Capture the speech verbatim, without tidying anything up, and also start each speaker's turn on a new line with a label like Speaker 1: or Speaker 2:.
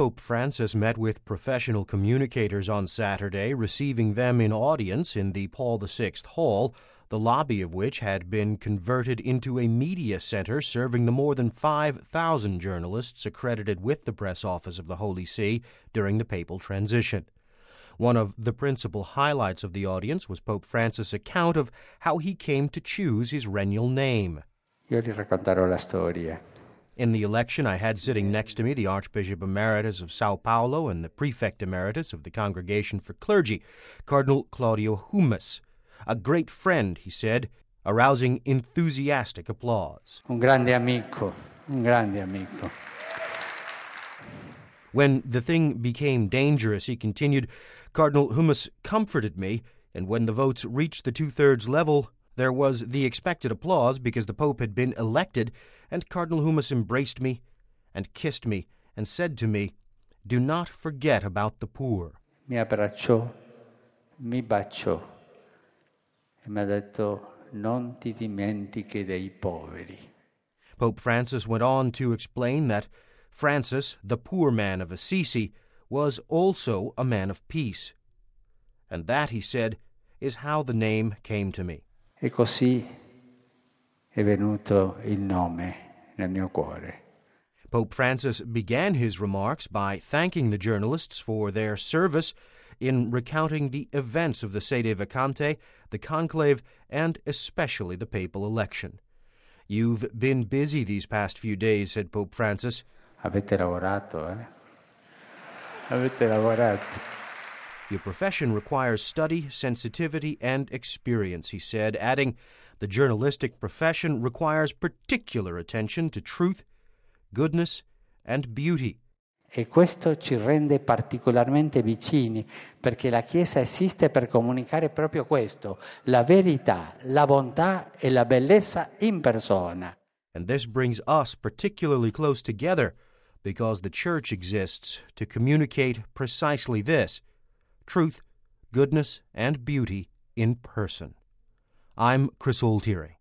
Speaker 1: Pope Francis met with professional communicators on Saturday, receiving them in audience in the Paul the Sixth Hall, the lobby of which had been converted into a media center serving the more than five thousand journalists accredited with the press office of the Holy See during the papal transition. One of the principal highlights of the audience was Pope Francis' account of how he came to choose his Regnial name.
Speaker 2: Io vi racconterò la storia.
Speaker 1: In the election, I had sitting next to me the Archbishop Emeritus of Sao Paulo and the Prefect Emeritus of the Congregation for Clergy, Cardinal Claudio Hummes. A great friend, he said, arousing enthusiastic applause.
Speaker 2: Un grande amico, un grande amico.
Speaker 1: When the thing became dangerous, he continued, Cardinal Hummes comforted me, and when the votes reached the two-thirds level, there was the expected applause because the Pope had been elected, and Cardinal Hummes embraced me and kissed me and said to me, "Do not forget about the poor."
Speaker 2: Mi abbracciò, mi baciò e mi ha detto, "Non ti dimentichi dei poveri."
Speaker 1: Pope Francis went on to explain that Francis, the poor man of Assisi, was also a man of peace. And that, he said, is how the name came to me.
Speaker 2: E così è venuto il nome nel mio cuore.
Speaker 1: Pope Francis began his remarks by thanking the journalists for their service in recounting the events of the Sede Vacante, the conclave, and especially the papal election. You've been busy these past few days, said Pope Francis.
Speaker 2: Avete lavorato, eh? Avete lavorato.
Speaker 1: Your profession requires study, sensitivity, and experience, he said, adding, the journalistic profession requires particular attention to truth, goodness, and beauty.
Speaker 2: E questo ci rende particolarmente vicini, perché la Chiesa esiste per comunicare proprio questo, la verità, la bontà e la bellezza in persona.
Speaker 1: And this brings us particularly close together, because the Church exists to communicate precisely this, truth, goodness, and beauty in person. I'm Chris Altieri.